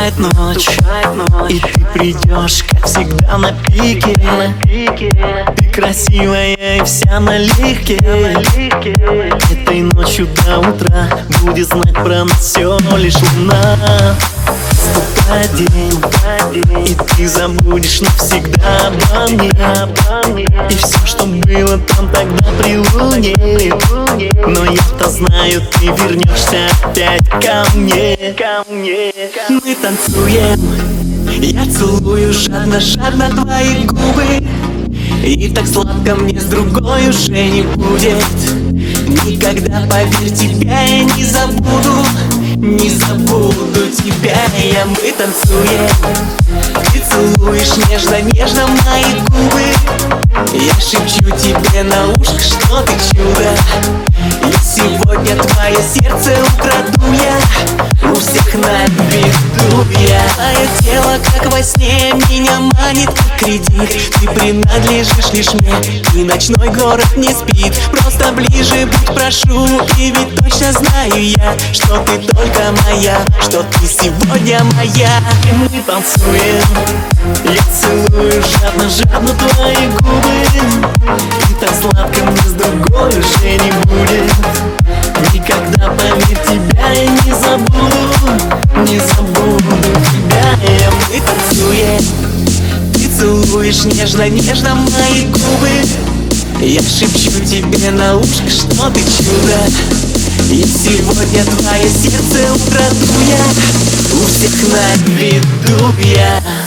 наступает ночь, и ты придешь, как всегда, на пике. Ты красивая и вся налегке. Этой ночью до утра будет знать про нас все лишь луна. Наступает день, и ты забудешь навсегда обо мне. И все, что было там тогда при луне. Но я-то знаю, ты вернешься опять ко мне. Мы танцуем, я целую жадно твои губы. И так сладко мне с другой уже не будет. Никогда, поверь, тебя я не забуду. Не забуду тебя я. Мы танцуем, ты целуешь нежно мои губы. Я шепчу тебе на ушко, что ты чудо. И сегодня твое сердце украду я. У всех на виду я. Твое тело, как во сне, меня манит как кредит. Ты принадлежишь лишь мне, и ночной город не спит. Просто ближе будь, прошу, и ведь точно знаю я, что ты только моя, что ты сегодня моя. И мы танцуем, я целую жадно твои губы. И так сладко мне с другой уже не будет. Никогда, поверь, тебя я не забуду. Не забуду тебя я. Мы танцуем, ты целуешь нежно мои губы. Я шепчу тебе на ушко, что ты чудо. И сегодня твое сердце украду я. У всех на виду я.